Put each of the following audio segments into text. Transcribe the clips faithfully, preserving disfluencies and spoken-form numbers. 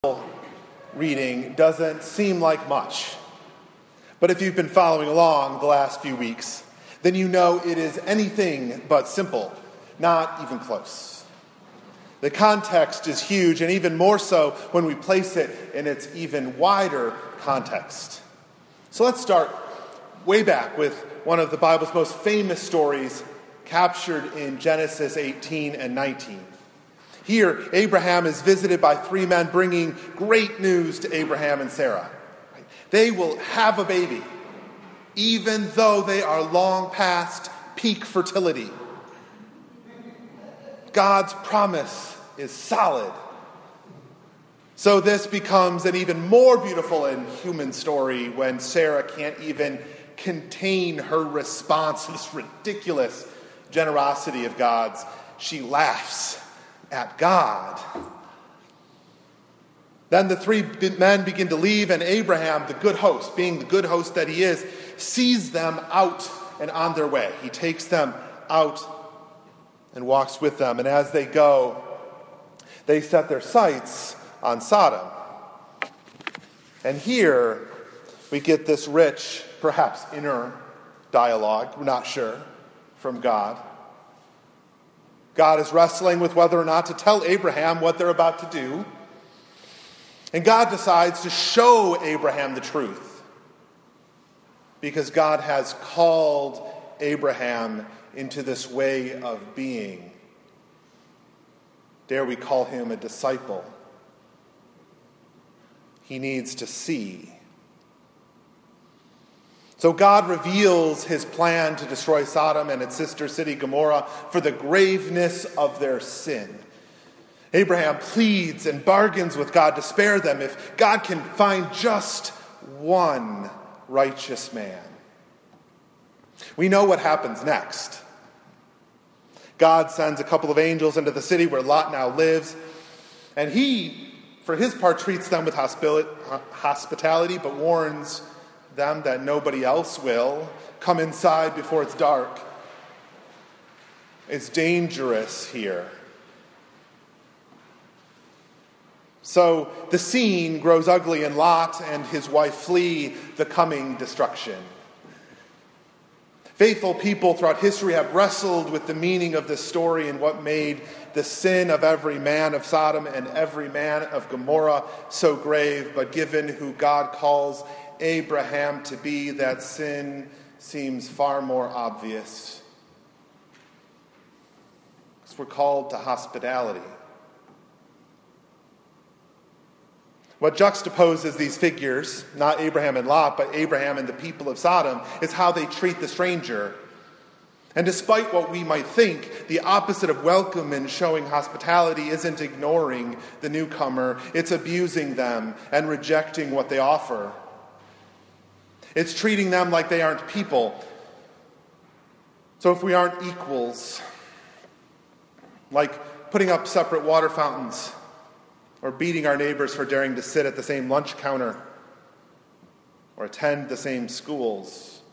reading doesn't seem like much. But if you've been following along the last few weeks, then you know it is anything but simple, not even close. The context is huge, and even more so when we place it in its even wider context. So let's start way back with one of the Bible's most famous stories captured in Genesis eighteen and nineteen. Here, Abraham is visited by three men bringing great news to Abraham and Sarah. They will have a baby, even though they are long past peak fertility. God's promise is solid. So this becomes an even more beautiful and human story when Sarah can't even contain her response to this ridiculous generosity of God's. She laughs at God. Then the three men begin to leave, and Abraham, the good host, being the good host that he is, sees them out and on their way. He takes them out and walks with them. And as they go, they set their sights on Sodom. And here we get this rich, perhaps inner dialogue, we're not sure, from God. God is wrestling with whether or not to tell Abraham what they're about to do. And God decides to show Abraham the truth, because God has called Abraham into this way of being. Dare we call him a disciple? He needs to see. So God reveals his plan to destroy Sodom and its sister city Gomorrah for the graveness of their sin. Abraham pleads and bargains with God to spare them if God can find just one righteous man. We know what happens next. God sends a couple of angels into the city where Lot now lives, and he, for his part, treats them with hospitality, but warns them that nobody else will. Come inside before it's dark. It's dangerous here. So the scene grows ugly, and Lot and his wife flee the coming destruction. Faithful people throughout history have wrestled with the meaning of this story and what made the sin of every man of Sodom and every man of Gomorrah so grave. But given who God calls Abraham to be, that sin seems far more obvious. Because we're called to hospitality. What juxtaposes these figures, not Abraham and Lot, but Abraham and the people of Sodom, is how they treat the stranger. And despite what we might think, the opposite of welcome and showing hospitality isn't ignoring the newcomer. It's abusing them and rejecting what they offer. It's treating them like they aren't people. So if we aren't equals, like putting up separate water fountains, or beating our neighbors for daring to sit at the same lunch counter, or attend the same schools.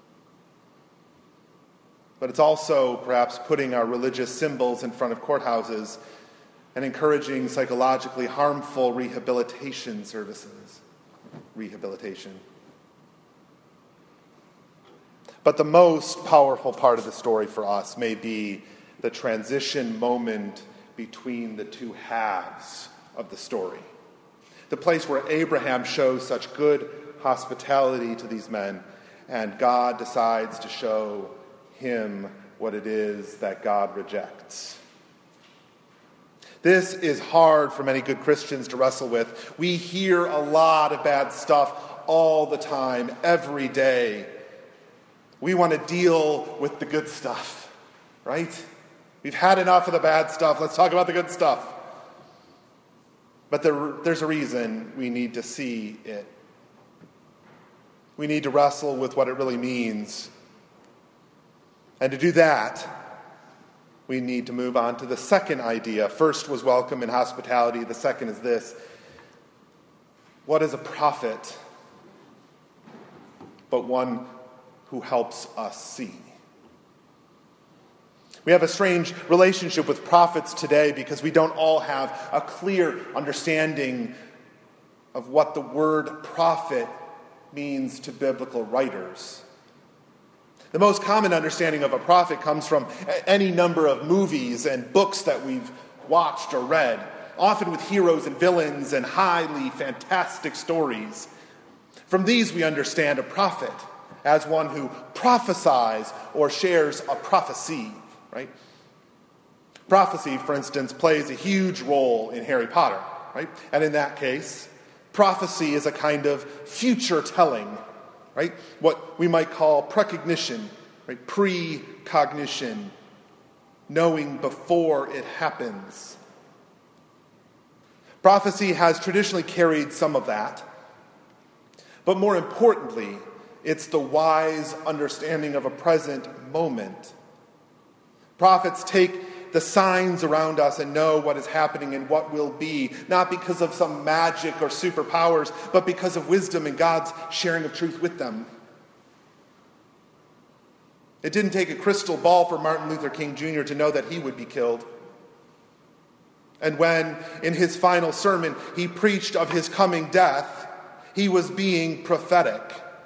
But it's also perhaps putting our religious symbols in front of courthouses and encouraging psychologically harmful rehabilitation services. Rehabilitation. But the most powerful part of the story for us may be the transition moment between the two halves of the story. The place where Abraham shows such good hospitality to these men, and God decides to show him what it is that God rejects. This is hard for many good Christians to wrestle with. We hear a lot of bad stuff all the time, every day. We want to deal with the good stuff, right? We've had enough of the bad stuff. Let's talk about the good stuff. But there, there's a reason we need to see it. We need to wrestle with what it really means. And to do that, we need to move on to the second idea. First was welcome and hospitality. The second is this. What is a prophet but one who helps us see? We have a strange relationship with prophets today because we don't all have a clear understanding of what the word prophet means to biblical writers. The most common understanding of a prophet comes from any number of movies and books that we've watched or read, often with heroes and villains and highly fantastic stories. From these we understand a prophet as one who prophesies or shares a prophecy, right? Prophecy, for instance, plays a huge role in Harry Potter, right? And in that case, prophecy is a kind of future telling, right? What we might call precognition, right? Precognition, knowing before it happens. Prophecy has traditionally carried some of that, but more importantly, it's the wise understanding of a present moment. Prophets take the signs around us and know what is happening and what will be, not because of some magic or superpowers, but because of wisdom and God's sharing of truth with them. It didn't take a crystal ball for Martin Luther King Junior to know that he would be killed. And when, in his final sermon, he preached of his coming death, he was being prophetic.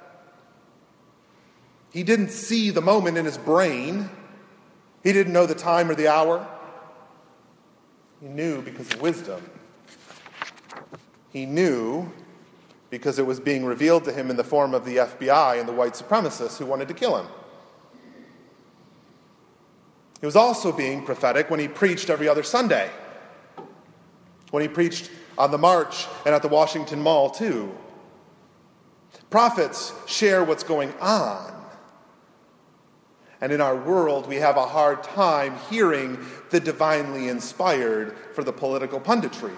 He didn't see the moment in his brain. He didn't know the time or the hour. He knew because of wisdom. He knew because it was being revealed to him in the form of the F B I and the white supremacists who wanted to kill him. He was also being prophetic when he preached every other Sunday. When he preached on the march and at the Washington Mall, too. Prophets share what's going on. And in our world, we have a hard time hearing the divinely inspired for the political punditry.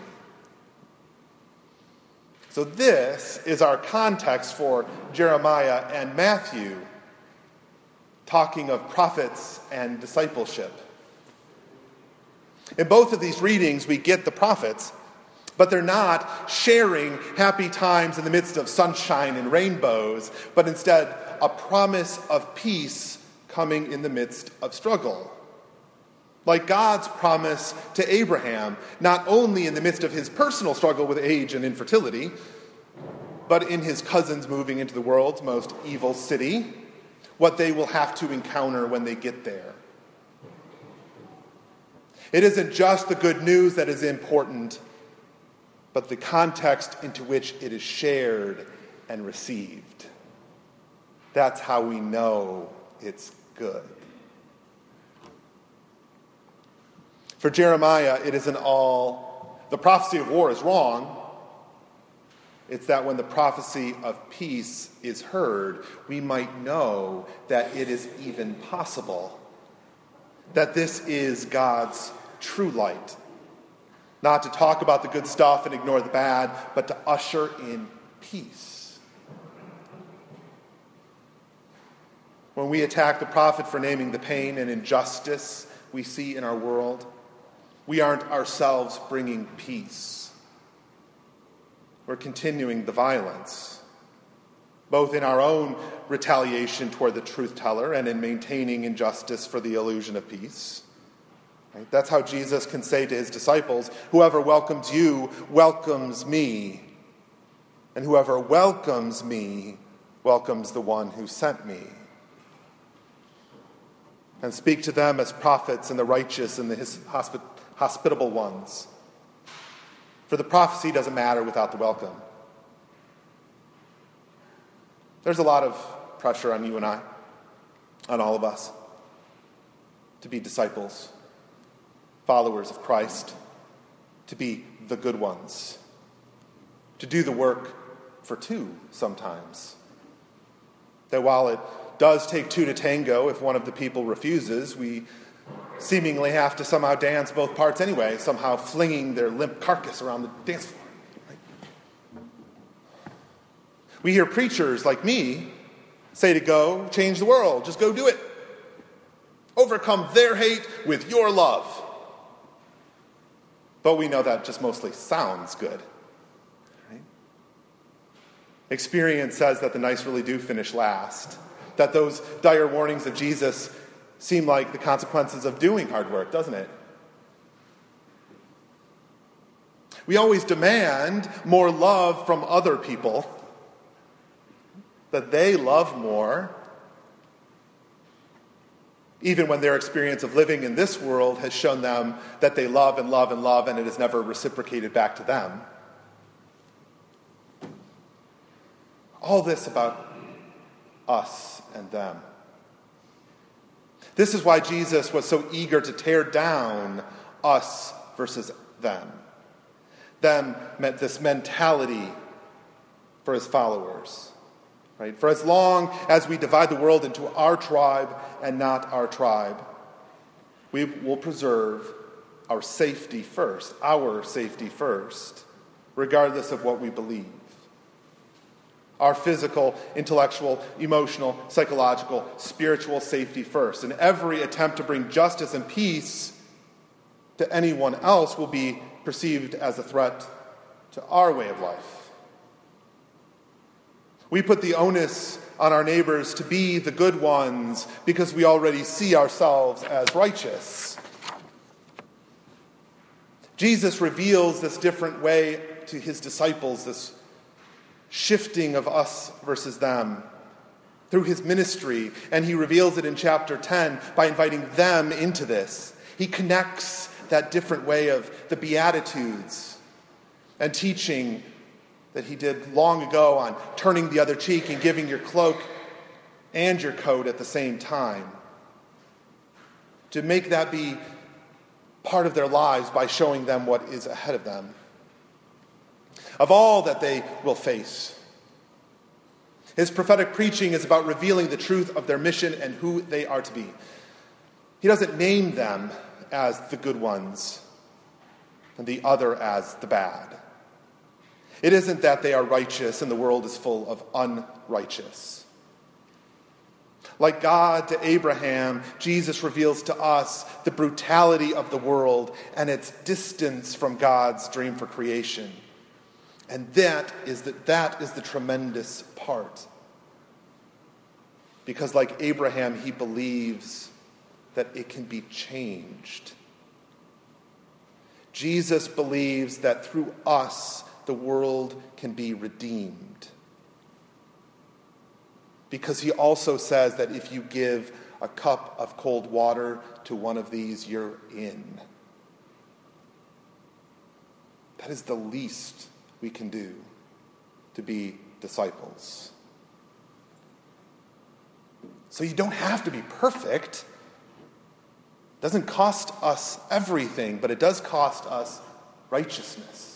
So this is our context for Jeremiah and Matthew, talking of prophets and discipleship. In both of these readings, we get the prophets, but they're not sharing happy times in the midst of sunshine and rainbows, but instead a promise of peace coming in the midst of struggle. Like God's promise to Abraham, not only in the midst of his personal struggle with age and infertility, but in his cousins moving into the world's most evil city, what they will have to encounter when they get there. It isn't just the good news that is important, but the context into which it is shared and received. That's how we know it's good. For Jeremiah, it isn't all, the prophecy of war is wrong. It's that when the prophecy of peace is heard, we might know that it is even possible. That this is God's true light. Not to talk about the good stuff and ignore the bad, but to usher in peace. When we attack the prophet for naming the pain and injustice we see in our world, we aren't ourselves bringing peace. We're continuing the violence, both in our own retaliation toward the truth teller and in maintaining injustice for the illusion of peace. Right? That's how Jesus can say to his disciples, "Whoever welcomes you welcomes me, and whoever welcomes me welcomes the one who sent me." And speak to them as prophets and the righteous and the hospi- hospitable ones. For the prophecy doesn't matter without the welcome. There's a lot of pressure on you and I, on all of us, to be disciples, followers of Christ, to be the good ones, to do the work for two sometimes. That while it does take two to tango, if one of the people refuses, we seemingly have to somehow dance both parts anyway, somehow flinging their limp carcass around the dance floor. Right? We hear preachers like me say to go change the world, just go do it. Overcome their hate with your love. But we know that just mostly sounds good. Right? Experience says that the nice really do finish last. That those dire warnings of Jesus seem like the consequences of doing hard work, doesn't it? We always demand more love from other people, that they love more, even when their experience of living in this world has shown them that they love and love and love, and it is never reciprocated back to them. All this about us and them. This is why Jesus was so eager to tear down us versus them. Them meant this mentality for his followers. Right? For as long as we divide the world into our tribe and not our tribe, we will preserve our safety first, our safety first, regardless of what we believe. Our physical, intellectual, emotional, psychological, spiritual safety first. And every attempt to bring justice and peace to anyone else will be perceived as a threat to our way of life. We put the onus on our neighbors to be the good ones because we already see ourselves as righteous. Jesus reveals this different way to his disciples, this shifting of us versus them, through his ministry, and he reveals it in chapter ten by inviting them into this. He connects that different way of the Beatitudes and teaching that he did long ago on turning the other cheek and giving your cloak and your coat at the same time, to make that be part of their lives by showing them what is ahead of them, of all that they will face. His prophetic preaching is about revealing the truth of their mission and who they are to be. He doesn't name them as the good ones and the other as the bad. It isn't that they are righteous and the world is full of unrighteous. Like God to Abraham, Jesus reveals to us the brutality of the world and its distance from God's dream for creation. And that is the, that is the tremendous part. Because like Abraham, he believes that it can be changed. Jesus believes that through us, the world can be redeemed. Because he also says that if you give a cup of cold water to one of these, you're in. That is the least we can do to be disciples. So you don't have to be perfect. It doesn't cost us everything, but it does cost us righteousness.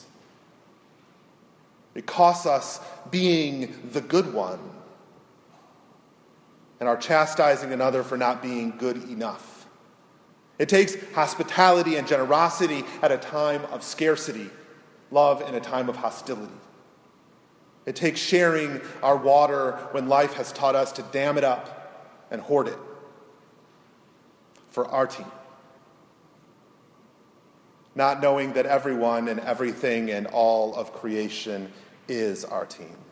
It costs us being the good one and our chastising another for not being good enough. It takes hospitality and generosity at a time of scarcity, love in a time of hostility. It takes sharing our water when life has taught us to dam it up and hoard it for our team. Not knowing that everyone and everything and all of creation is our team.